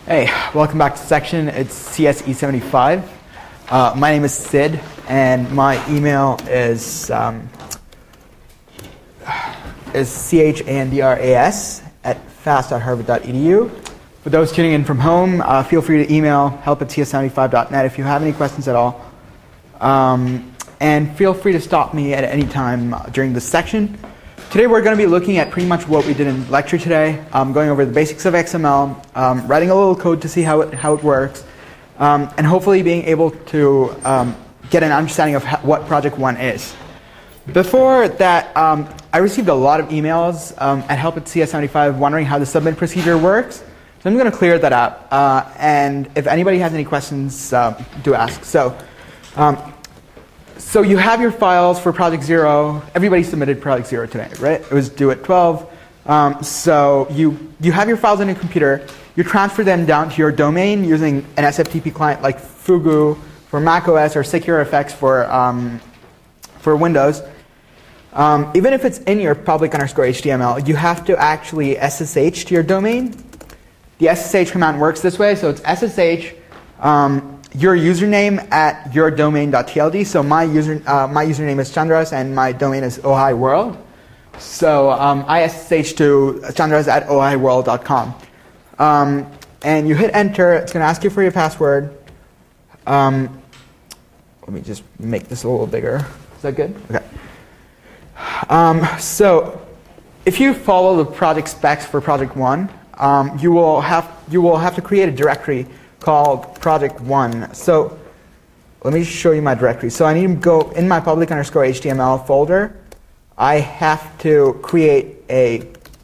Hey, welcome back to section. It's CSE75. My name is Sid, and my email is chandras@fast.harvard.edu. For those tuning in from home, feel free to email help@cs75.net if you have any questions at all. And feel free to stop me at any time during this section. Today we're going to be looking at pretty much what we did in lecture today, going over the basics of XML, writing a little code to see how it works, and hopefully being able to get an understanding of what Project One is. Before that, I received a lot of emails at help@cs75 wondering how the submit procedure works. So I'm going to clear that up, and if anybody has any questions, do ask. So you have your files for Project Zero. Everybody submitted Project Zero today, right? It was due at 12. So you have your files on your computer. You transfer them down to your domain using an SFTP client like Fugu for macOS or SecureFX for Windows. Even if it's in your public_HTML, you have to actually SSH to your domain. The SSH command works this way. So it's SSH your username at yourdomain.tld. So my username is Chandras and my domain is ohiworld. So I SSH to chandras@ohiworld.com. And you hit enter. It's going to ask you for your password. Let me just make this a little bigger. Is that good? Okay. So if you follow the project specs for Project One, you will have to create a directory called Project One. So let me show you my directory. So I need to go in my public_HTML folder. I have to create a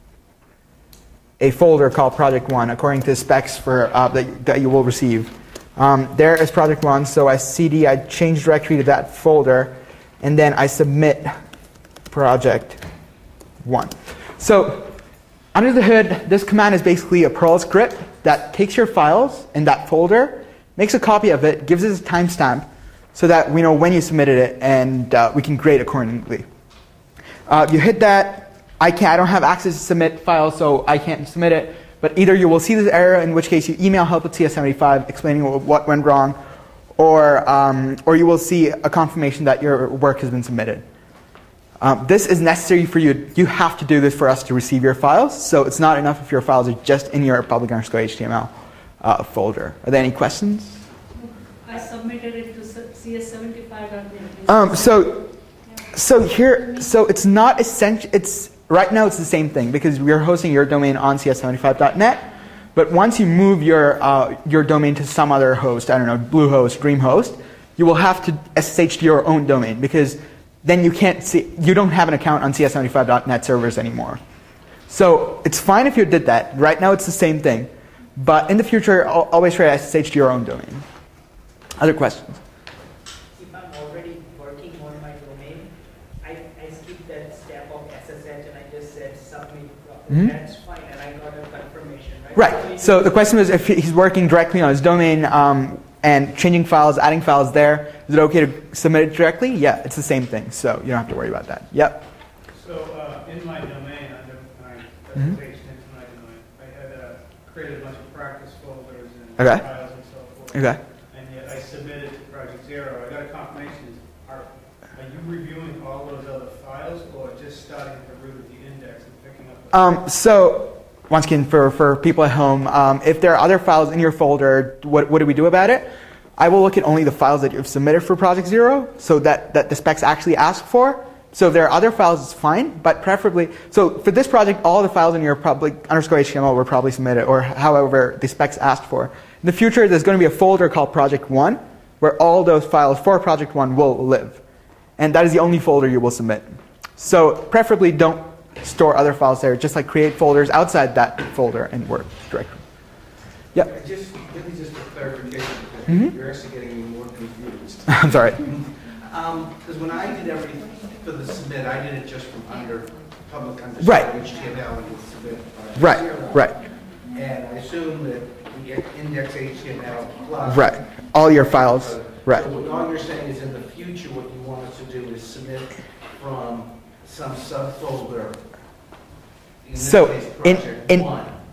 folder called Project One according to the specs for that you will receive. There is Project One. So I change directory to that folder, and then I submit Project One. So under the hood, this command is basically a Perl script that takes your files in that folder, makes a copy of it, gives it a timestamp so that we know when you submitted it, and we can grade accordingly. You hit that. I don't have access to submit files, so I can't submit it. But either you will see this error, in which case you email help@cs75 explaining what went wrong, or you will see a confirmation that your work has been submitted. This is necessary for you. You have to do this for us to receive your files. So it's not enough if your files are just in your public_HTML folder. Are there any questions? I submitted it to CS75.net. So it's not essential. Right now it's the same thing because we're hosting your domain on CS75.net. But once you move your domain to some other host, I don't know, Bluehost, DreamHost, you will have to SSH to your own domain because then you don't have an account on CS75.net servers anymore. So it's fine if you did that. Right now it's the same thing. But in the future, always try to SSH to your own domain. Other questions? If I'm already working on my domain, I skip that step of SSH and I just said submit. That's fine, and I got a confirmation, right? Right. So the question was if he's working directly on his domain, and changing files, adding files there, is it okay to submit it directly? Yeah, it's the same thing, so you don't have to worry about that. Yep. So in my domain, under my presentation into my domain, I had created a bunch of practice folders and files and so forth. Okay. And yet I submitted to Project Zero. I got a confirmation. Are you reviewing all those other files or just starting at the root of the index and picking up? So once again, for people at home, if there are other files in your folder, what do we do about it? I will look at only the files that you've submitted for Project Zero, so that the specs actually ask for. So if there are other files, it's fine, but preferably, so for this project, all the files in your public_HTML were probably submitted, or however the specs asked for. In the future, there's going to be a folder called Project One, where all those files for Project One will live. And that is the only folder you will submit. So preferably don't store other files there, just like create folders outside that folder and work directly. Yeah. Let me just for clarification, because you're actually getting me more confused. I'm sorry. Because when I did everything for the submit, I did it just from under public_HTML and submit. Right. And I assume that we get index.html plus. Right. All your files. Right. So what all you're saying is in the future, what you want us to do is submit from some subfolder. In this case, Project One.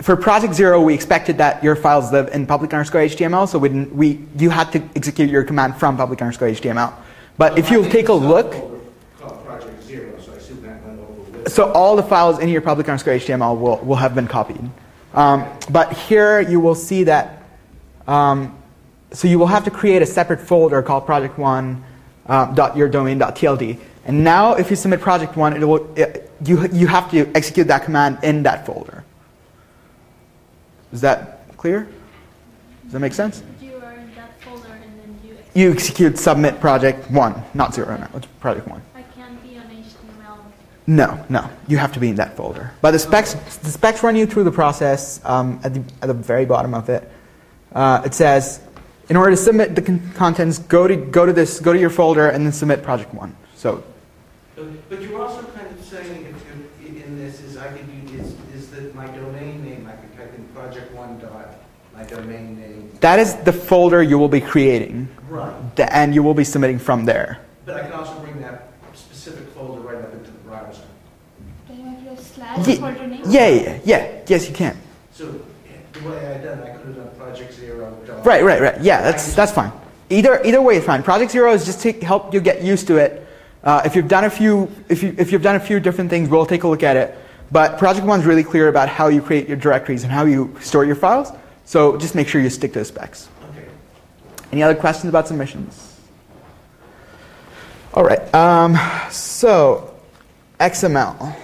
for project 0, we expected that your files live in public_HTML, so you had to execute your command from public_HTML. But if you take a look, Called Project 0, so I assume that went over with. so all the files in your public_HTML will have been copied. But here you will see that, so you will have to create a separate folder called project1.yourdomain.tld. And now if you submit project 1, you have to execute that command in that folder. Is that clear? Does that make sense? You are in that folder and then You execute submit project 1, not 0 now, it's project 1. I can't be on HTML. No, you have to be in that folder. But the specs run you through the process at the very bottom of it. It says, in order to submit the contents, go to your folder and then submit project 1. So, But you're also kind of saying in this is I could use is that my domain name I could type in project1 dot my domain name. that is the folder you will be creating, Right. and you will be submitting from there. But I can also bring that specific folder right up into the browser. Can you have your slash Ye- folder name? Yeah, yes you can. So the way I done, I could have done project 0 dot. Right. Yeah, that's fine. Either way is fine. Project 0 is just to help you get used to it. If you've done a few different things, we'll take a look at it. But project 1 is really clear about how you create your directories and how you store your files. So just make sure you stick to the specs. Okay. Any other questions about submissions? All right. So XML.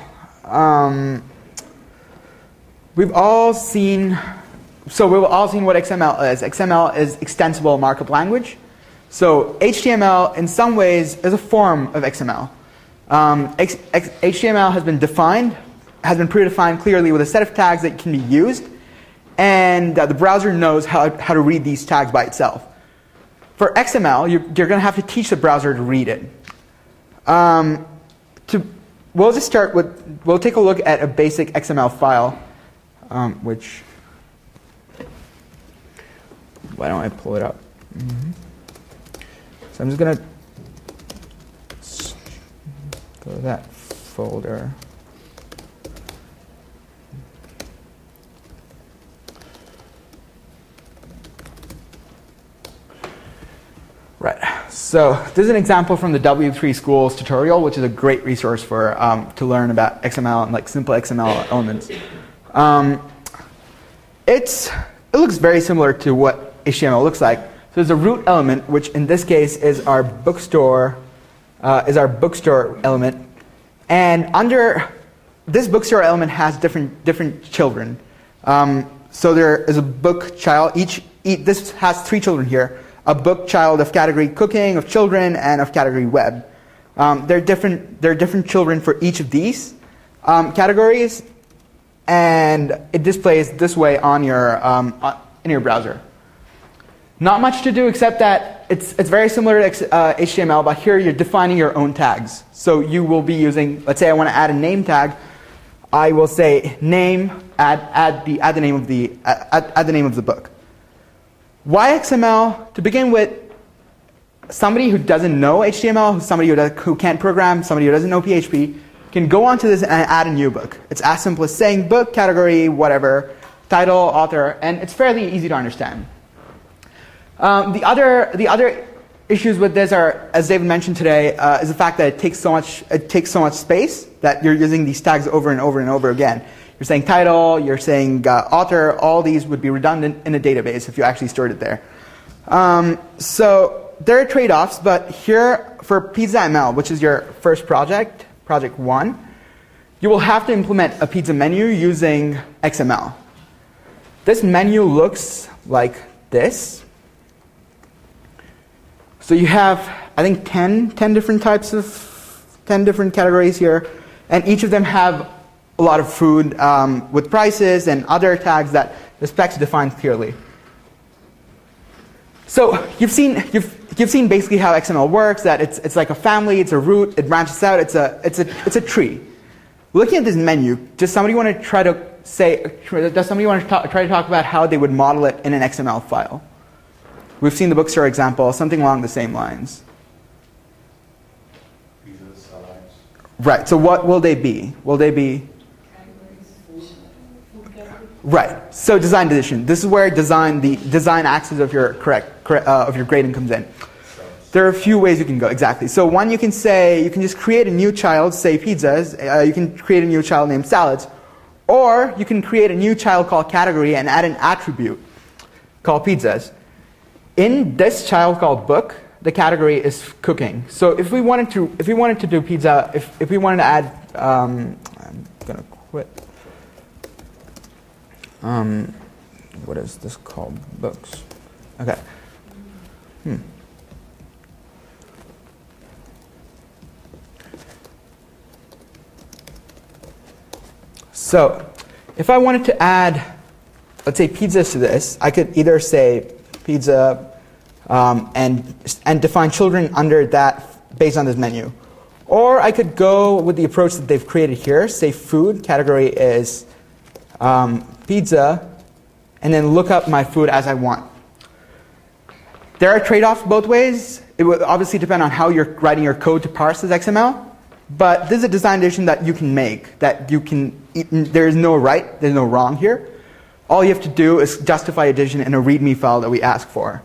We've all seen what XML is. XML is extensible markup language. So HTML, in some ways, is a form of XML. HTML has been predefined clearly with a set of tags that can be used, and the browser knows how to read these tags by itself. For XML, you're going to have to teach the browser to read it. We'll take a look at a basic XML file, which, why don't I pull it up? So I'm just going to go to that folder. Right. So this is an example from the W3 Schools tutorial, which is a great resource for to learn about XML and like simple XML elements. It looks very similar to what HTML looks like. So there's a root element, which in this case is our bookstore element, and under this bookstore element has different children. So there is a book child. This has 3 children here. A book child of category cooking, of children, and of category web. There are different children for each of these categories, and it displays this way on your in your browser. Not much to do except that it's very similar to HTML, but here you're defining your own tags. So you will be using, let's say I want to add a name tag. I will say name, add the name of the book. Why XML? To begin with, somebody who doesn't know HTML, somebody who can't program, somebody who doesn't know PHP, can go onto this and add a new book. It's as simple as saying book, category, whatever, title, author, and it's fairly easy to understand. The other issues with this are, as David mentioned today, is the fact that it takes so much space that you're using these tags over and over and over again. You're saying title, you're saying author, all these would be redundant in a database if you actually stored it there. So there are trade-offs, but here for PizzaML, which is your first project, project 1, you will have to implement a pizza menu using XML. This menu looks like this. So you have, I think, 10 different categories here, and each of them have a lot of food with prices and other tags that the specs define clearly. So you've seen basically how XML works. That it's like a family, it's a root, it branches out, it's a tree. Looking at this menu, does somebody want to try to talk about how they would model it in an XML file? We've seen the bookstore example, something along the same lines. Right. So what will they be? Will they be? Right. So design decision. This is where the design axis of your of your grading comes in. There are a few ways you can go. Exactly. So one, you can just create a new child, say pizzas. You can create a new child named salads, or you can create a new child called category and add an attribute called pizzas. In this child called book, the category is cooking. So if we wanted to do pizza, if we wanted to add, I'm gonna quit. What is this called? Books. Okay. So if I wanted to add, let's say, pizzas to this, I could either say pizza and define children under that based on this menu. Or I could go with the approach that they've created here, say food, category is pizza, and then look up my food as I want. There are trade-offs both ways. It would obviously depend on how you're writing your code to parse this XML. But this is a design decision that you can make, that you can, there is no right, there's no wrong here. All you have to do is justify a decision in a README file that we ask for.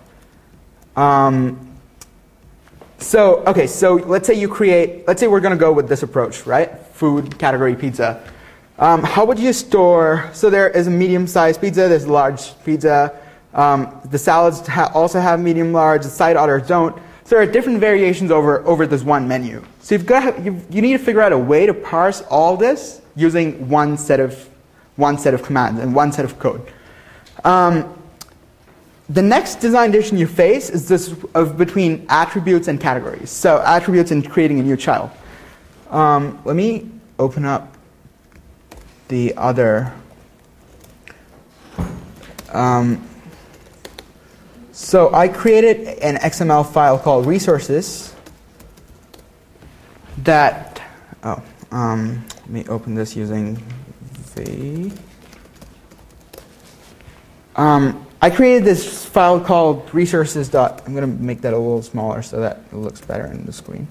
So let's say we're going to go with this approach, right? Food, category, pizza. How would you store, so there is a medium-sized pizza, there's a large pizza. The salads also have medium, large, the side orders don't. So there are different variations over this one menu. So you need to figure out a way to parse all this using one set of commands and one set of code. The next design decision you face is this of between attributes and categories. So attributes and creating a new child. Let me open up the other. So I created an XML file called resources that, let me open this using V. I created this file called resources. I'm going to make that a little smaller so that it looks better in the screen.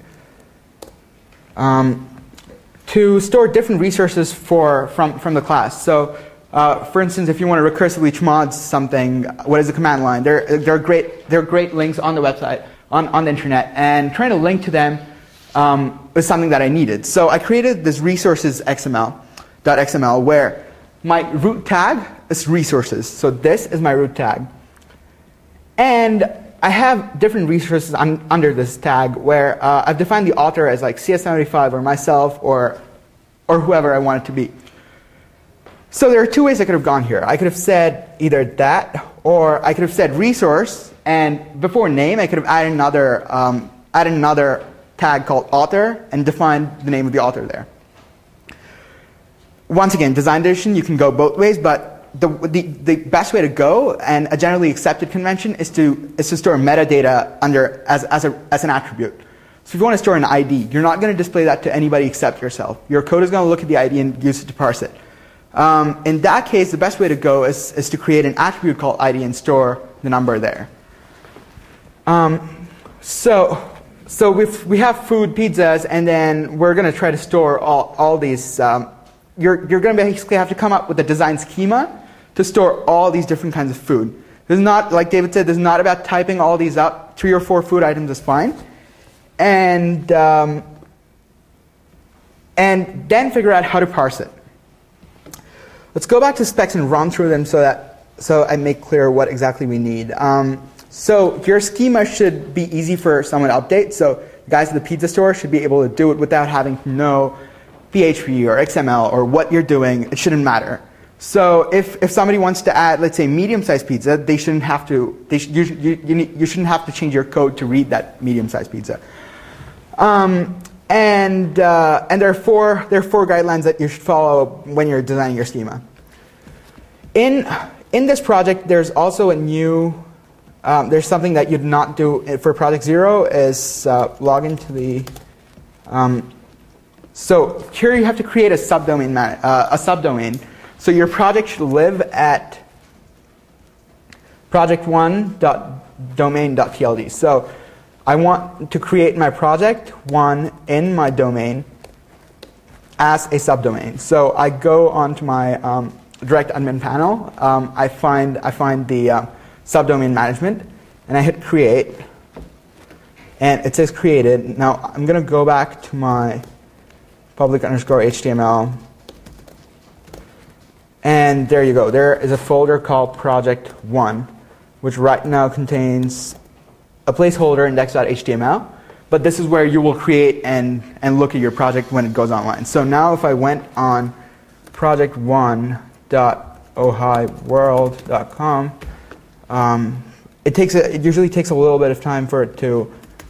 To store different resources from the class. So for instance, if you want to recursively chmod something, what is the command line? There are great links on the website, on the internet, and trying to link to them was something that I needed. So I created this resources .xml where my root tag is resources. So this is my root tag. And I have different resources under this tag where I've defined the author as like CS75 or myself or whoever I want it to be. So there are two ways I could have gone here. I could have said either that, or I could have said resource, and before name, I could have added another tag called author and defined the name of the author there. Once again, design decision, you can go both ways, but the best way to go, and a generally accepted convention, is to store metadata as an attribute. So if you want to store an ID, you're not going to display that to anybody except yourself. Your code is going to look at the ID and use it to parse it. In that case, the best way to go is to create an attribute called ID and store the number there. So we have food, pizzas, and then we're going to try to store all these. You're going to basically have to come up with a design schema to store all these different kinds of food. This is not, like David said, this is not about typing all these up. 3 or 4 food items is fine. And then figure out how to parse it. Let's go back to specs and run through them so I make clear what exactly we need. So your schema should be easy for someone to update. So the guys at the pizza store should be able to do it without having to know PHP or XML or what you're doing. It shouldn't matter. So if somebody wants to add, let's say, medium-sized pizza, they shouldn't have to. You shouldn't have to change your code to read that medium-sized pizza. And there are four guidelines that you should follow when you're designing your schema. In this project, there's also a new. There's something that you'd not do for project 0 is log into the. So here you have to create a subdomain. So your project should live at project1.domain.tld. So I want to create my project 1 in my domain as a subdomain. So I go onto my direct admin panel, I find the subdomain management, and I hit create, and it says created. Now I'm going to go back to my public_HTML, and there you go. There is a folder called project1, which right now contains a placeholder index.html, but this is where you will create and look at your project when it goes online. So now if I went on project1.ohioworld.com, it usually takes a little bit of time for it to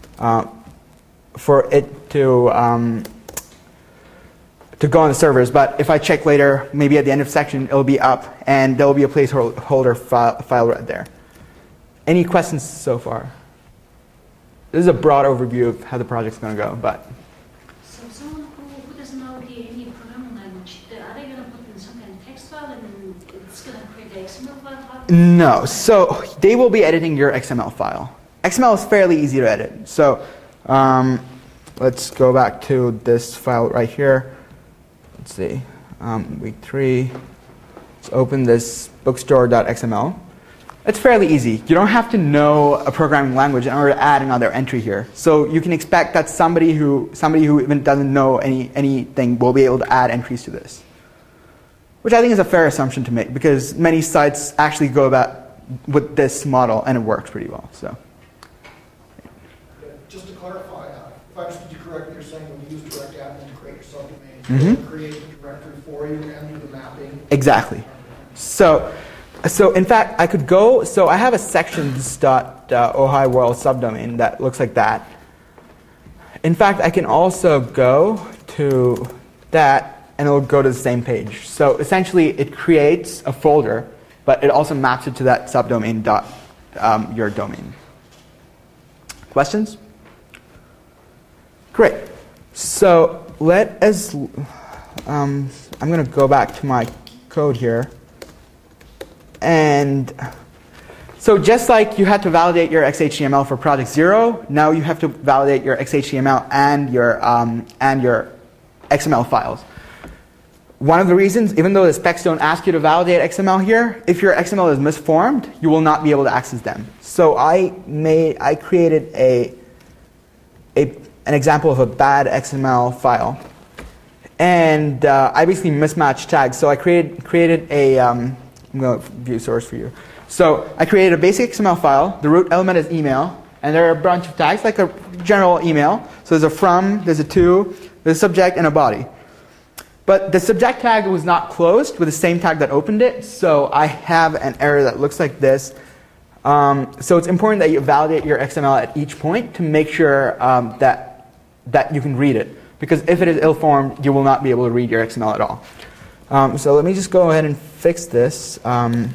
go on the servers, but if I check later, maybe at the end of section, it'll be up, and there'll be a placeholder file right there. Any questions so far? This is a broad overview of how the project's going to go, but. So someone who doesn't know any programming language, are they going to put in some kind of text file and it's going to create the XML file? No, so they will be editing your XML file. XML is fairly easy to edit. So let's go back to this file right here. Let's see, week 3. Let's open this bookstore.xml. It's fairly easy. You don't have to know a programming language in order to add another entry here. So you can expect that somebody who even doesn't know anything will be able to add entries to this, which I think is a fair assumption to make because many sites actually go about with this model and it works pretty well. So. Just to clarify, if I understood you correctly, you're saying when you use direct admin to create your subdomain, Mm-hmm. create the directory for you and do the mapping. Exactly. So in fact, I could go. So I have a sections.ohioworld subdomain that looks like that. In fact, I can also go to that, and it'll go to the same page. So essentially, it creates a folder, but it also maps it to that subdomain your domain. Questions? Great. So I'm going to go back to my code here. And so just like you had to validate your XHTML for project 0, now you have to validate your XHTML and your XML files. One of the reasons, even though the specs don't ask you to validate XML here, if your XML is misformed, you will not be able to access them. So I created an example of a bad XML file. And I basically mismatched tags. So I created a, I'm going to view source for you. So I created a basic XML file. The root element is email. And there are a bunch of tags, like a general email. So there's a from, there's a to, there's a subject, and a body. But the subject tag was not closed with the same tag that opened it. So I have an error that looks like this. So it's important that you validate your XML at each point to make sure that you can read it. Because if it is ill-formed, you will not be able to read your XML at all. So let me just go ahead and fix this. Can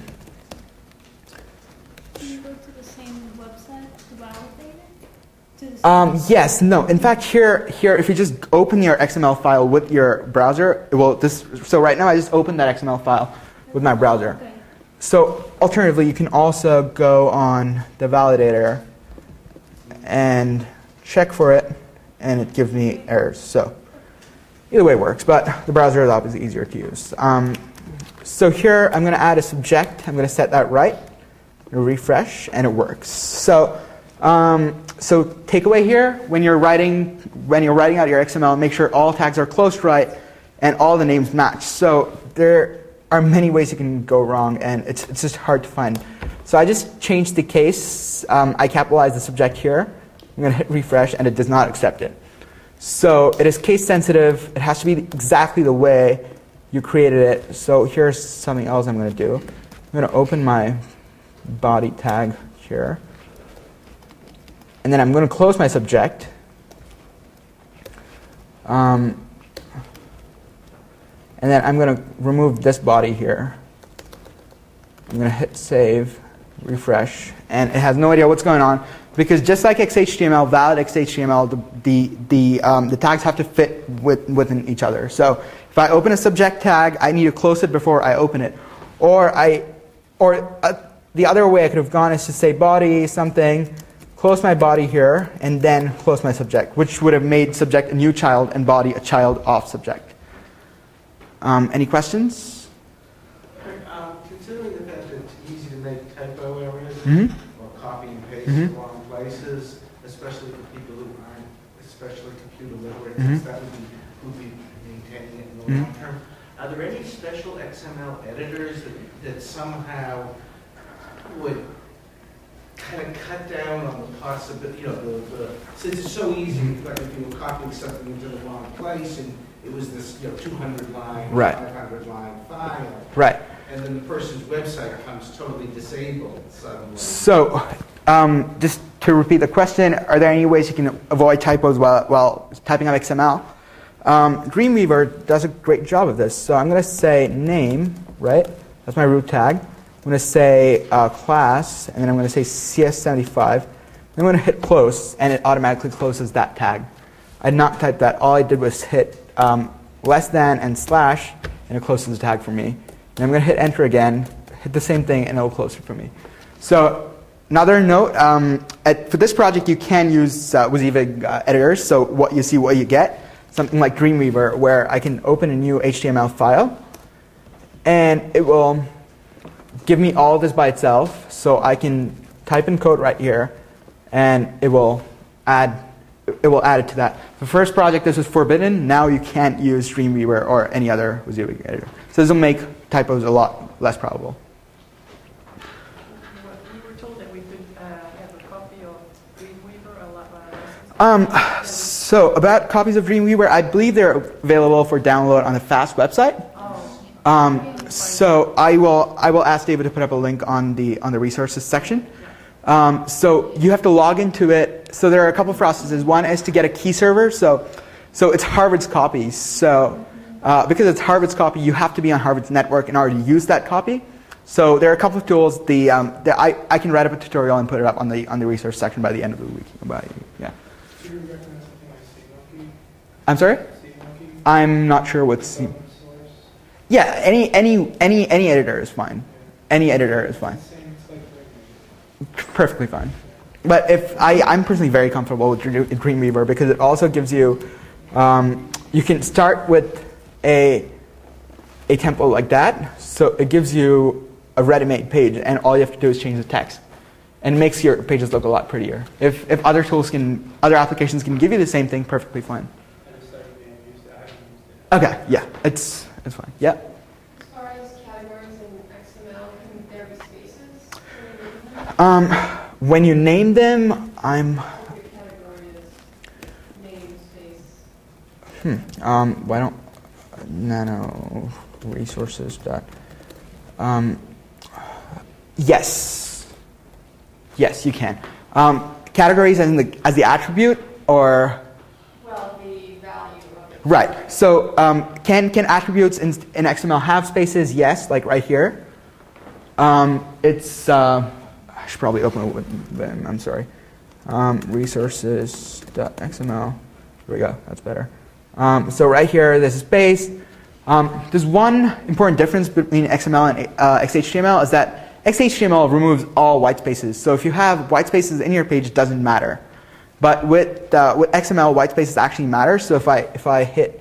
you go to the same website to validate it? Yes, no. In fact, here, if you just open your XML file with your browser, so right now I just opened that XML file with my browser. Okay. So alternatively, you can also go on the validator and check for it, and it gives me errors. So either way works, but the browser is obviously easier to use. So here, I'm going to add a subject. I'm going to set that right. Refresh, and it works. So takeaway here: when you're writing out your XML, make sure all tags are closed right and all the names match. So there are many ways you can go wrong, and it's just hard to find. So I just changed the case. I capitalized the subject here. I'm going to hit refresh, and it does not accept it. So it is case sensitive. It has to be exactly the way you created it. So here's something else I'm going to do. I'm going to open my body tag here. And then I'm going to close my subject. And then I'm going to remove this body here. I'm going to hit save, refresh, and it has no idea what's going on because just like XHTML, valid XHTML, the tags have to fit within each other. So if I open a subject tag, I need to close it before I open it. Or the other way I could have gone is to say body something, close my body here, and then close my subject, which would have made subject a new child and body a child of subject. Any questions? Mhm. or copy and paste Mhm. in the wrong places, especially for people who aren't especially computer literate, Mhm. since that would be maintaining it in the Mhm. long term. Are there any special XML editors that somehow would kind of cut down on the possibility, since it's so easy, like if you were copying something into the wrong place and it was this, 200 line, Right. 500 line file, Right. and then the person's website becomes totally disabled suddenly. So, just to repeat the question, are there any ways you can avoid typos while typing out XML? Dreamweaver does a great job of this. So I'm going to say name, right? That's my root tag. I'm going to say class, and then I'm going to say CS75. I'm going to hit close, and it automatically closes that tag. I did not type that. All I did was hit less than and slash, and it closes the tag for me. And I'm going to hit enter again, hit the same thing, and it will close it for me. So another note, for this project, you can use WYSIWYG editors. So what you see, what you get. Something like Dreamweaver, where I can open a new HTML file, and it will give me all of this by itself. So I can type in code right here, and it will add it to that. The first project, this was forbidden. Now you can't use Dreamweaver or any other WYSIWYG editor. So this will make typos a lot less probable. We were told that we could have a copy of Dreamweaver, a lot. So about copies of Dreamweaver, I believe they're available for download on the FAST website. So I will ask David to put up a link on the resources section. So you have to log into it. So there are a couple of processes. One is to get a key server. So it's Harvard's copy. So because it's Harvard's copy, you have to be on Harvard's network in order to use that copy. So there are a couple of tools. I can write up a tutorial and put it up on the resource section by the end of the week. Yeah. So you recommend something like SeaMonkey? I'm sorry? SeaMonkey? I'm not sure what's. Open source? Yeah, any editor is fine. Any editor is fine. It's like Perfectly fine. But I'm personally very comfortable with Dreamweaver because it also gives you, you can start with a template like that. So it gives you a ready-made page, and all you have to do is change the text, and it makes your pages look a lot prettier. If other applications can give you the same thing, perfectly fine. I just started being used to it. I haven't used it. Okay, yeah, it's fine. Yeah. As far as categories in XML, can there be spaces? When you name them, I'm. Your category is namespace. Why don't nano resources dot. Yes, you can. Categories as the attribute, or Well, the value of it. right. So can attributes in XML have spaces? Yes, like right here. It's I should probably open it with them. I'm sorry. Resources.xml. Here we go. That's better. So right here, there's a space. There's one important difference between XML and XHTML is that XHTML removes all white spaces. So if you have white spaces in your page, it doesn't matter. But with XML, white spaces actually matter. So if I hit,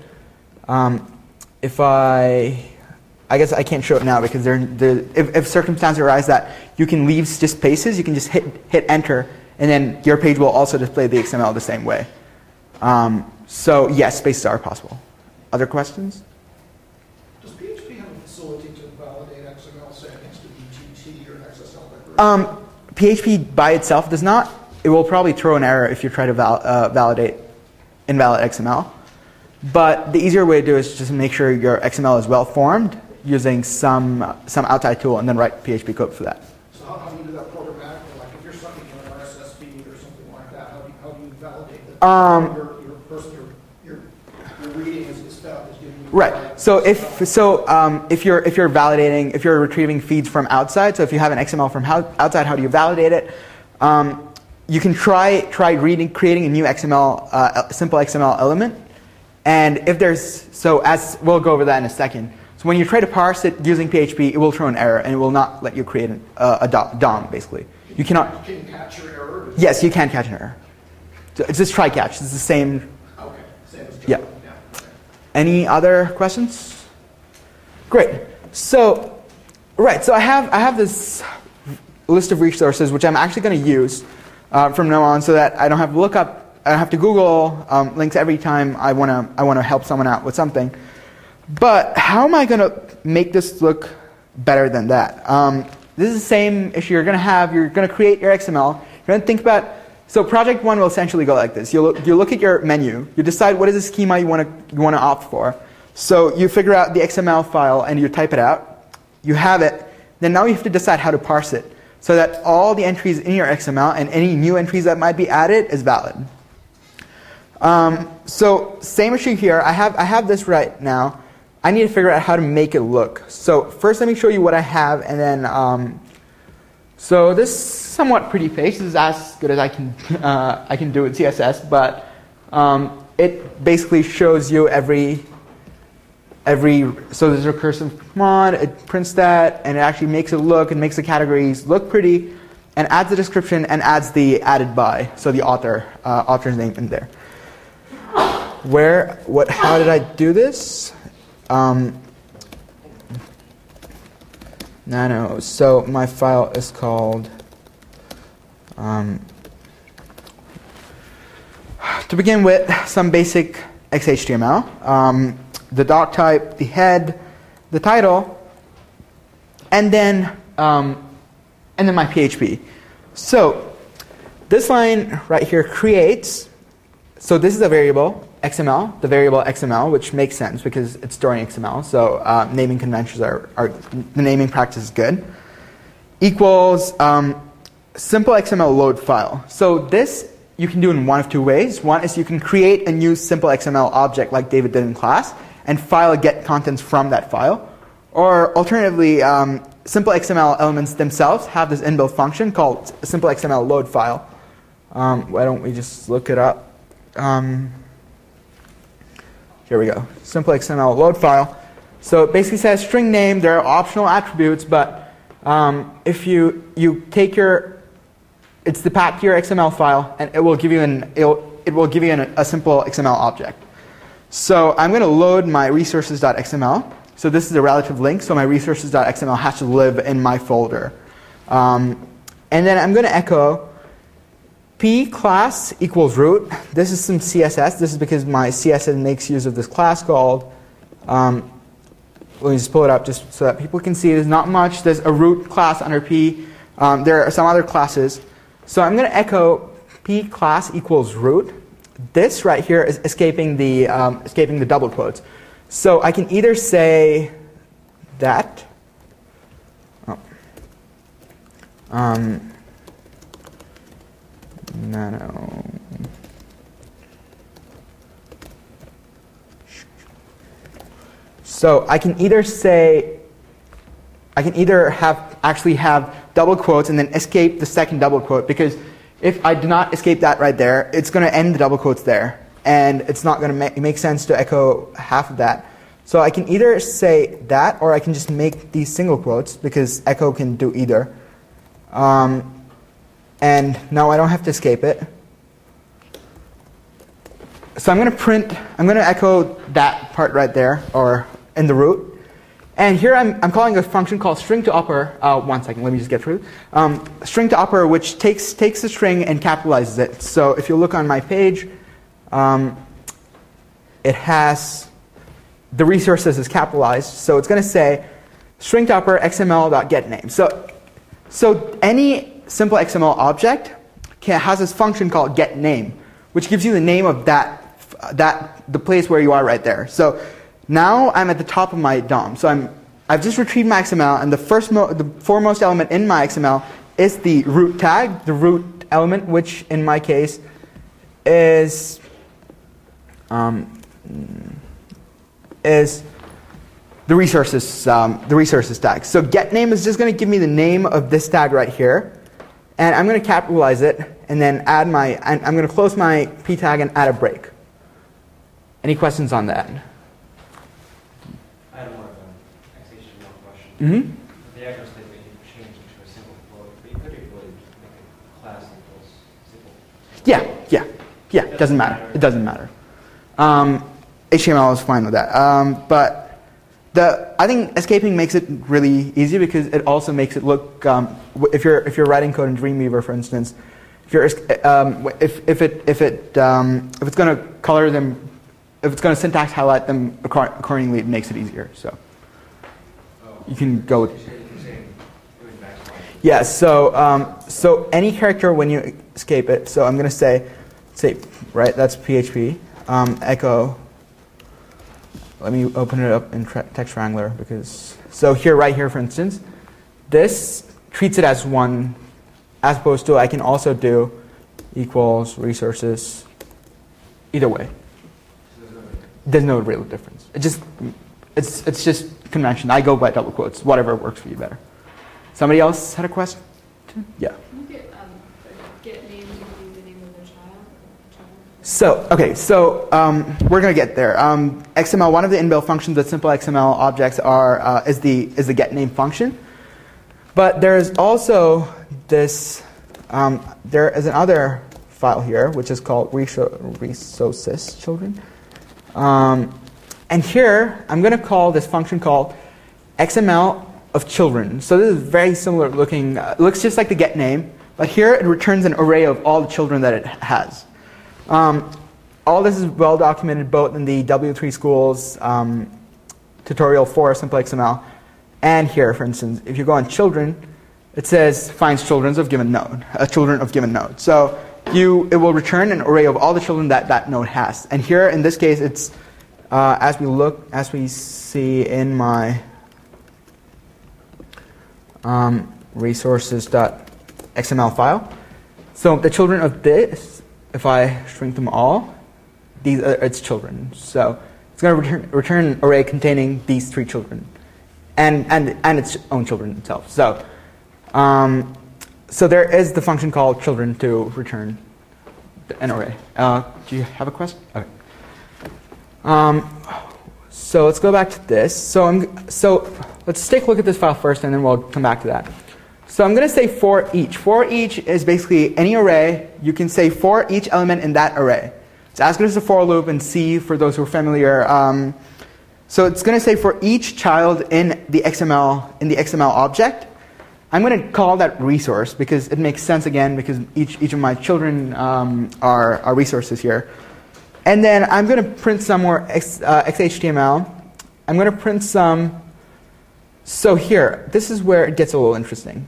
I guess I can't show it now because if circumstances arise that you can leave just spaces, you can just hit enter, and then your page will also display the XML the same way. So yes, spaces are possible. Other questions? Does PHP have a facility to validate XML, say against a BGT or an XSL declaration? PHP by itself does not. It will probably throw an error if you try to validate invalid XML. But the easier way to do it is just make sure your XML is well formed using some outside tool and then write PHP code for that. So how do you do that programmatically? Like if you're sucking in an RSS feed or something like that, how do you validate that your reading is giving you Right. So if you're retrieving feeds from outside, so if you have an XML from outside, how do you validate it? You can try creating a new XML, simple XML element, and if as we'll go over that in a second. So when you try to parse it using PHP, it will throw an error and it will not let you create a DOM. Basically, you cannot. Can you catch your error? Yes, you can catch an error. So it's just try catch. It's the same. Okay, same as Yeah. Any other questions? Great. So, right. So I have this list of resources, which I'm actually going to use from now on, so that I don't have to look up, I don't have to Google links every time I want to help someone out with something. But how am I going to make this look better than that? This is the same issue you're going to have. You're going to create your XML. You're going to think about, so project one will essentially go like this. You look at your menu. You decide what is the schema you want to opt for. So you figure out the XML file and you type it out. You have it. Then now you have to decide how to parse it so that all the entries in your XML and any new entries that might be added is valid. So same issue here. I have this right now. I need to figure out how to make it look. So first let me show you what I have, and then so this somewhat pretty face. This is as good as I can do with CSS, but it basically shows you every so there's a recursive command, it prints that, and it actually makes it look, and makes the categories look pretty, and adds the description and adds the added by, so the author's name in there. How did I do this? Nano. So my file is called, to begin with, some basic XHTML. The doc type, the head, the title, and then my PHP. So this line right here creates. So this is a variable XML, the variable XML, which makes sense because it's storing XML. So naming conventions are the naming practice is good. Equals simple XML load file. So this you can do in one of two ways. One is you can create a new simple XML object like David did in class, and file get contents from that file. Or alternatively, simple XML elements themselves have this inbuilt function called simple XML load file. Why don't we just look it up? Here we go. Simple XML load file. So it basically says string name. There are optional attributes, but if you take it's the path to your XML file, and it will give you a simple XML object. So I'm going to load my resources.xml. So this is a relative link, so my resources.xml has to live in my folder. And then I'm going to echo p class equals root. This is some CSS. This is because my CSS makes use of this class called, let me just pull it up just so that people can see. There's not much. There's a root class under p. There are some other classes. So I'm going to echo p class equals root. This right here is escaping the double quotes. So I can either say that. No. So I can either actually have double quotes and then escape the second double quote, because if I do not escape that right there, it's going to end the double quotes there, and it's not going to make sense to echo half of that. So I can either say that, or I can just make these single quotes, because echo can do either. And now I don't have to escape it. So I'm going to echo that part right there, or in the root. And here I'm calling a function called string to upper. 1 second, let me just get through. String to upper, which takes the string and capitalizes it. So if you look on my page, it has the resources is capitalized. So it's going to say string to upper xml.getName. So any simple XML object has this function called getName, which gives you the name of the place where you are right there. So now I'm at the top of my DOM. So I've just retrieved my XML, and the foremost element in my XML is the root tag, the root element, which in my case is the resources tag. So getName is just going to give me the name of this tag right here, and I'm going to capitalize it, and then I'm going to close my p tag and add a break. Any questions on that? I have more of an XHTML question. Mm-hmm. The address that you change into a single quote, but you could equally make a class equals simple. Yeah. It doesn't matter. HTML is fine with that. But I think escaping makes it really easy because it also makes it look. If you're writing code in Dreamweaver, for instance, if it's going to color them, if it's going to syntax highlight them accordingly, it makes it easier. So you can go with. Yeah. So any character when you escape it. So I'm going to say, right. That's PHP. Echo. Let me open it up in Text Wrangler because right here, for instance, this treats it as one, as opposed to I can also do equals resources. Either way, there's no real difference. It's just convention. I go by double quotes. Whatever works for you better. Somebody else had a question? Yeah. Can you get name and the name of their child? So we're going to get there. XML, one of the inbuilt functions with simple XML objects is the get name function. But there's also this, there is another file here, which is called resources children. And here, I'm going to call this function called XML of children. So this is very similar looking, looks just like the get name, but here it returns an array of all the children that it has. All this is well documented both in the W3 Schools tutorial for Simple XML and here, for instance, if you go on children, it says finds children of given node, children of given node. So it will return an array of all the children that that node has. And here, in this case, it's as we see in my resources.xml file. So the children of this, if I shrink them all, these are its children. So it's going to return an array containing these 3 children, and its own children itself. So so there is the function called children to return an array. Do you have a question? Okay. So let's go back to this. So let's take a look at this file first, and then we'll come back to that. So I'm going to say for each. For each is basically any array. You can say for each element in that array. It's as good as a for loop in C for those who are familiar. So it's going to say for each child in the XML object. I'm going to call that resource because it makes sense again because each of my children are resources here. And then I'm going to print some more XHTML. I'm going to print some. So here, this is where it gets a little interesting.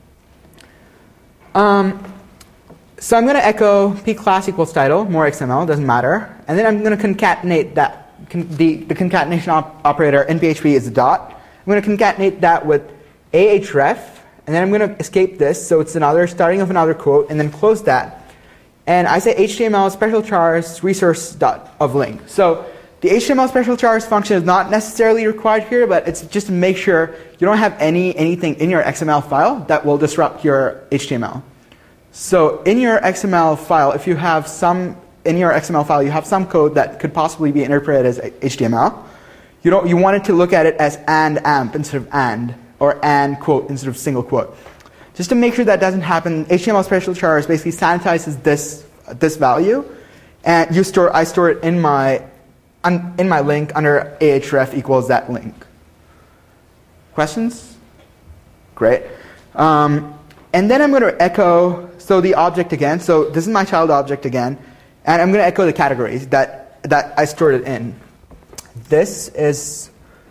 So I'm going to echo p class equals title, more XML, doesn't matter. And then I'm going to concatenate that. The concatenation operator in PHP is a dot. I'm going to concatenate that with ahref. And then I'm going to escape this. So it's starting of another quote, and then close that. And I say HTML special chars resource dot of link. So the HTML special chars function is not necessarily required here, but it's just to make sure you don't have anything in your XML file that will disrupt your HTML. So in your XML file, if you have some code that could possibly be interpreted as HTML, you want it to look at it as and amp instead of and, or and quote instead of single quote. Just to make sure that doesn't happen, HTML special chars basically sanitizes this value, and I store it in my link under ahref equals that link. Questions? Great. And then I'm going to echo the object again. So this is my child object again, and I'm going to echo the categories that I stored it in. This is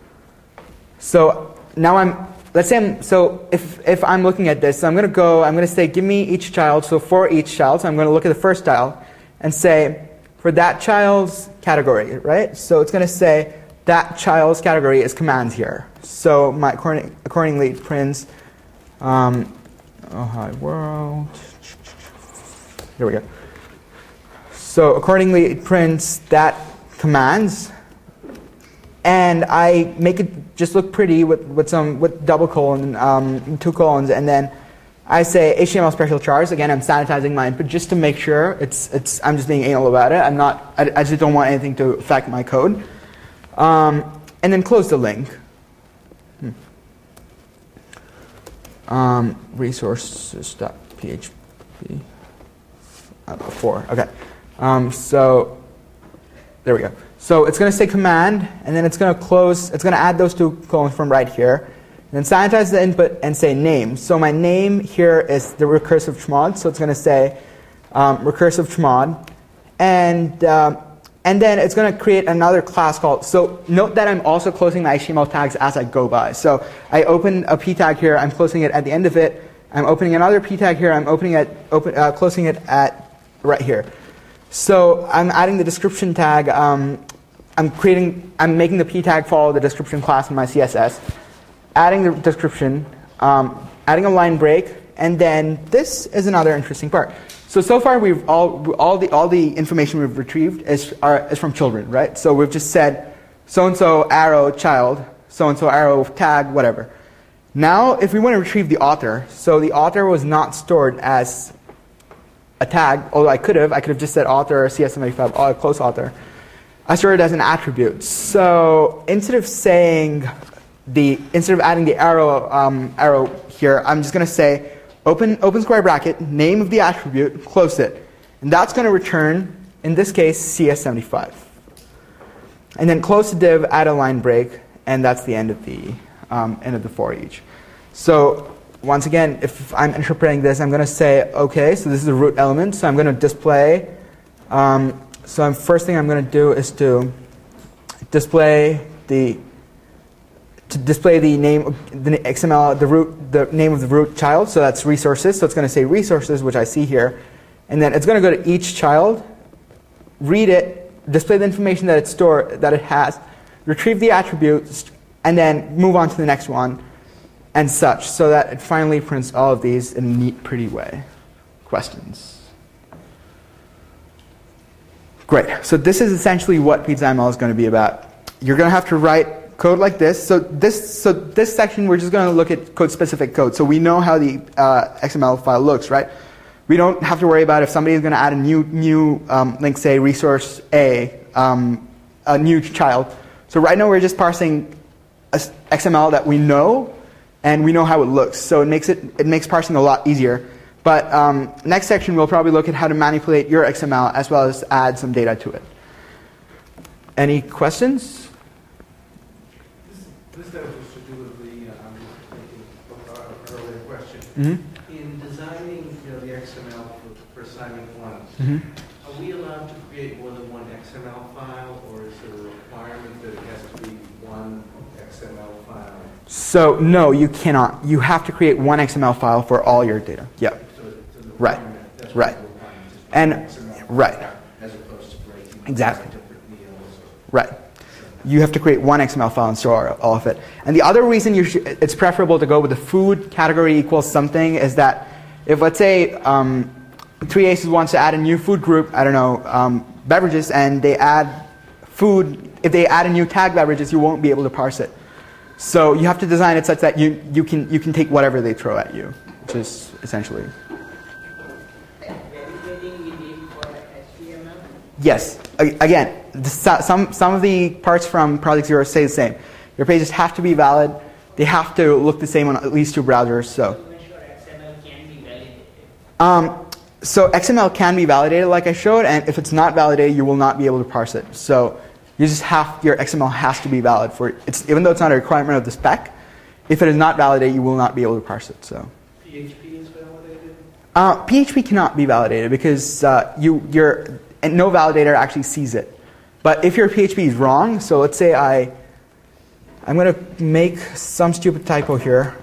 so now if I'm looking at this, so I'm going to say give me each child. So for each child, so I'm going to look at the first child and say for that child's category, right? So it's going to say that child's category is commands here. So accordingly it prints oh hi world. Here we go. So accordingly it prints that commands. And I make it just look pretty with double colon, 2 colons, and then I say HTML special chars. Again, I'm sanitizing my input just to make sure I'm just being anal about it. I just don't want anything to affect my code. And then close the link. Resources.php 4. Okay. So there we go. So it's going to say command, and then it's going to close. It's going to add those two colons from right here. And then sanitize the input and say name. So my name here is the recursive chmod. So it's going to say recursive chmod. And then it's going to create another class called, so note that I'm also closing my HTML tags as I go by. So I open a p tag here, I'm closing it at the end of it. I'm opening another p tag here, I'm closing it at right here. So I'm adding the description tag. I'm making the p tag follow the description class in my CSS. Adding the description, adding a line break, and then this is another interesting part. So far we've all the information we've retrieved is from children, right? So we've just said so and so arrow child, so and so arrow tag, whatever. Now if we want to retrieve the author, so the author was not stored as a tag, although I could have just said author CS75 close author. I stored it as an attribute. So instead of adding the arrow here, I'm just going to say open square bracket, name of the attribute, close it. And that's going to return, in this case, CS75. And then close the div, add a line break, and that's the end of the for each. So once again, if I'm interpreting this, I'm going to say, OK, so this is a root element, so I'm going to display. First thing I'm going to do is to display the name of the XML, the name of the root child, so that's resources. So it's going to say resources, which I see here, and then it's going to go to each child, read it, display the information that it has, retrieve the attributes, and then move on to the next one, and such, so that it finally prints all of these in a neat, pretty way. Questions? Great. So this is essentially what PizzaML is going to be about. You're going to have to write code like this. So this section, we're just going to look at code-specific code. So we know how the XML file looks, right? We don't have to worry about if somebody is going to add a new link, say resource A, a new child. So right now we're just parsing XML that we know, and we know how it looks. So it makes parsing a lot easier. But next section we'll probably look at how to manipulate your XML as well as add some data to it. Any questions? This has to do with the earlier question. Mm-hmm. In designing the XML for assignment 1, Mm-hmm. are we allowed to create more than one XML file, or is there a requirement that it has to be one XML file? So no, you cannot. You have to create one XML file for all your data. Yeah. So it's a Right. requirement, that's Right. what the requirement is, And XML right. file, as opposed to breaking Exactly. different deals. Right. You have to create one XML file and store all of it. And the other reason it's preferable to go with the food category equals something is that if, let's say, 3aces wants to add a new food group, I don't know, beverages, and they add food, if they add a new tag beverages, you won't be able to parse it. So you have to design it such that you can take whatever they throw at you, which is essentially. Dedicating we need for HTML? Yes. Again, some of the parts from Project Zero say the same. Your pages have to be valid. They have to look the same on at least 2 browsers. So. To make sure XML can be validated. So XML can be validated, like I showed, and if it's not validated, you will not be able to parse it. So you just your XML has to be valid for it. Even though it's not a requirement of the spec, if it is not validated, you will not be able to parse it. So. PHP is validated? PHP cannot be validated because and no validator actually sees it. But if your PHP is wrong, so let's say I'm going to make some stupid typo here.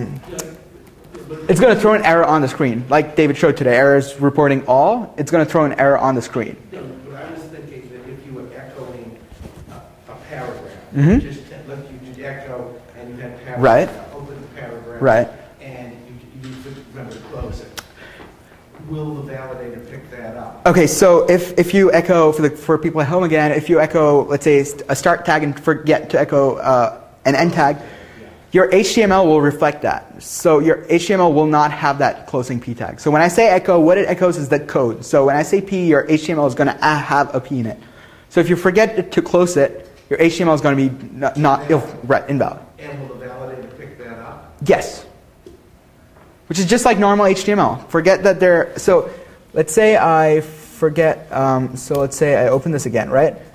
It's going to throw an error on the screen, like David showed today. Errors reporting all. It's going to throw an error on the screen. No, but I was thinking that if you were echoing a paragraph, Mhm. just let you did echo and you had paragraph, Right. open the paragraph, Right. and you remember to close it. Will the validator pick that up? Okay, so if you echo for people at home again, if you echo, let's say, a start tag and forget to echo an end tag, your HTML will reflect that. So your HTML will not have that closing p tag. So when I say echo, what it echoes is the code. So when I say p, your HTML is going to have a p in it. So if you forget to close it, your HTML is going to be invalid. And will the validator pick that up? Yes. Which is just like normal HTML. Forget that so let's say I forget, so let's say I open this again, right?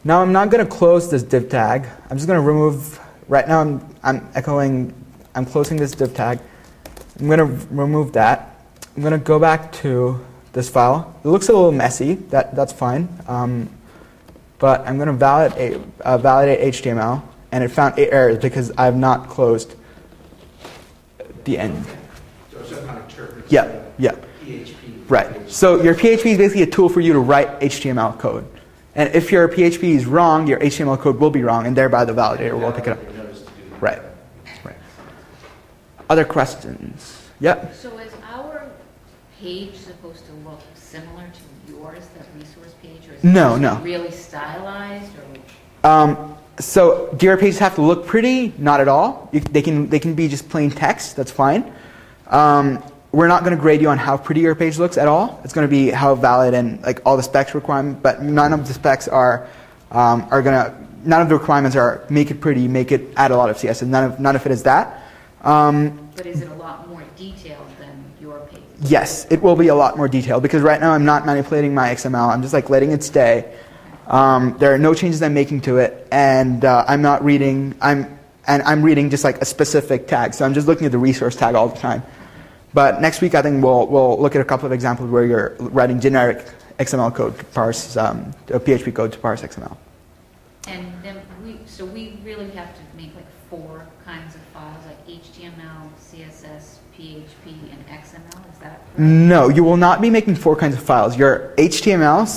Now I'm not going to close this div tag. I'm just going to remove, right now I'm closing this div tag. I'm going to remove that. I'm going to go back to this file. It looks a little messy, that's fine. But I'm going to validate HTML, and it found 8 errors because I have not closed the end. So somehow interpret Yeah. PHP. Right. So your PHP is basically a tool for you to write HTML code. And if your PHP is wrong, your HTML code will be wrong, and thereby the validator will pick it up. Right. Other questions? Yep. So is our page supposed to look similar to yours, that resource page, or is it No. really stylized? Or? So do your pages have to look pretty? Not at all. They can be just plain text. That's fine. We're not going to grade you on how pretty your page looks at all. It's going to be how valid and like all the specs requirement. But none of the specs are none of the requirements are make it pretty, make it add a lot of CSS. None of it is that. But is it a lot more detailed than your page? Yes, it will be a lot more detailed because right now I'm not manipulating my XML. I'm just like letting it stay. There are no changes I'm making to it, and I'm not reading. I'm reading just like a specific tag. So I'm just looking at the resource tag all the time. But next week I think we'll look at a couple of examples where you're writing generic XML code to parse PHP code to parse XML. And then we really have to make like 4 kinds of files, like HTML, CSS, PHP, and XML. Is that correct? No, you will not be making 4 kinds of files. Your HTML,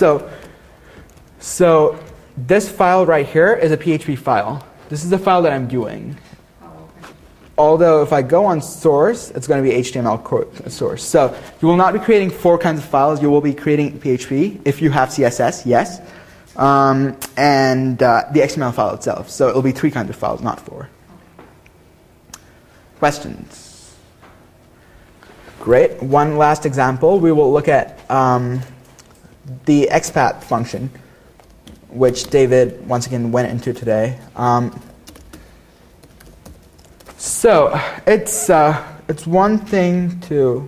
so this file right here is a PHP file. This is the file that I'm doing. Oh, okay. Although if I go on source, it's going to be HTML source. So you will not be creating 4 kinds of files. You will be creating PHP. If you have CSS, yes. And the XML file itself. So it will be 3 kinds of files, not 4. Questions? Great. One last example. We will look at the XPath function, which David once again went into today. So it's one thing to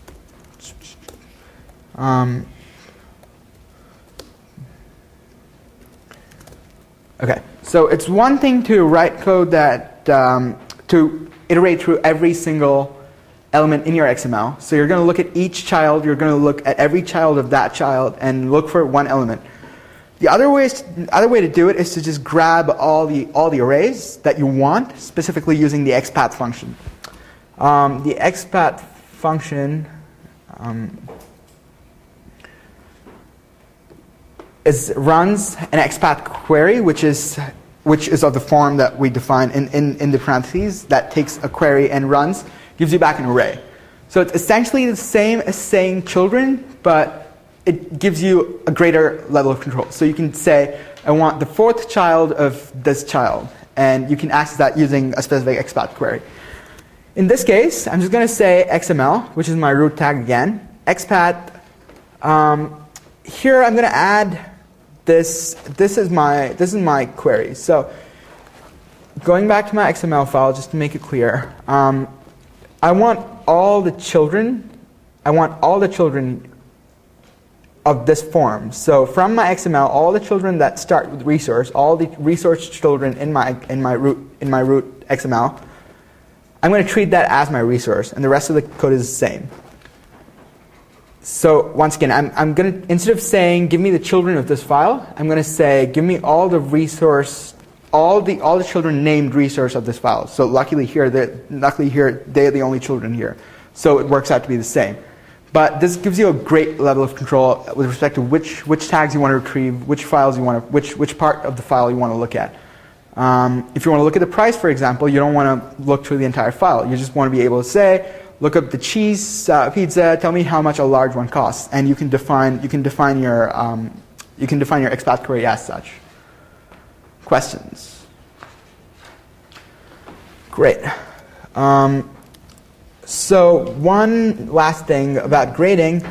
okay. So it's one thing to write code that to iterate through every single element in your XML. So you're going to look at each child. You're going to look at every child of that child and look for one element. The other way to do it is to just grab all the arrays that you want, specifically using the XPath function. The XPath function runs an XPath query, which is of the form that we define in the parentheses. That takes a query and runs, gives you back an array. So it's essentially the same as saying children, but it gives you a greater level of control. So you can say, I want the 4th child of this child. And you can access that using a specific XPath query. In this case, I'm just going to say XML, which is my root tag again. XPath. Here I'm going to add this. This is my query. So going back to my XML file, just to make it clear, I want all the children. Of this form. So from my XML, all the children that start with resource, all the resource children in my root XML, I'm going to treat that as my resource, and the rest of the code is the same. So once again, I'm going to, instead of saying give me the children of this file, I'm going to say give me all the resource, all the children named resource of this file. So luckily here they're the only children here. So it works out to be the same. But this gives you a great level of control with respect to which tags you want to retrieve, which files you want to, which part of the file you want to look at. If you want to look at the price, for example, you don't want to look through the entire file. You just want to be able to say, look up the cheese pizza, tell me how much a large one costs, and you can define your XPath query as such. Questions? Great. So one last thing about grading.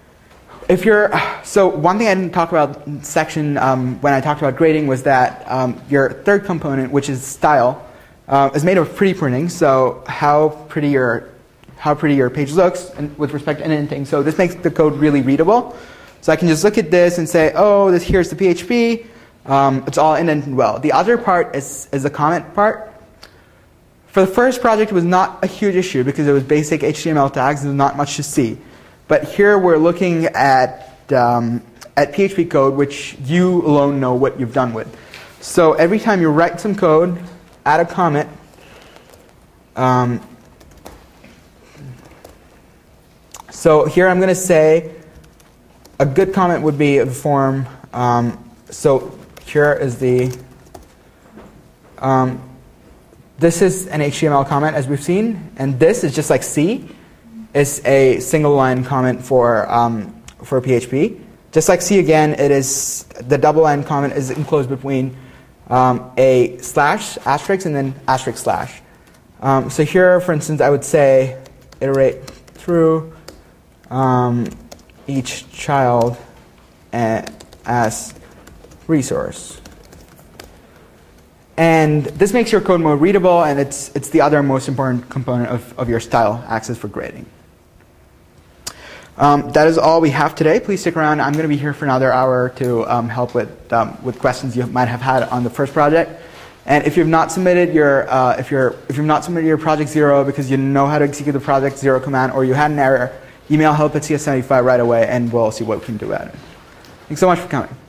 So one thing I didn't talk about in section when I talked about grading was that your third component, which is style, is made of pretty printing. So how pretty your page looks and with respect to indenting. So this makes the code really readable. So I can just look at this and say, oh, here's the PHP. It's all indented well. The other part is the comment part. For the first project, it was not a huge issue because it was basic HTML tags. There's not much to see. But here we're looking at PHP code, which you alone know what you've done with. So every time you write some code, add a comment. So here I'm going to say a good comment would be of the form. So here is the. This is an HTML comment, as we've seen, and this is just like C. It's a single line comment for PHP. Just like C again, it is the double line comment is enclosed between a slash, asterisk, and then asterisk slash. So here, for instance, I would say iterate through each child as resource. And this makes your code more readable, and it's the other most important component of your style access for grading. That is all we have today. Please stick around. I'm going to be here for another hour to help with questions you might have had on the first project. And if you've not submitted your if you've not submitted your project 0 because you know how to execute the project 0 command, or you had an error, email help@cs75 right away, and we'll see what we can do about it. Thanks so much for coming.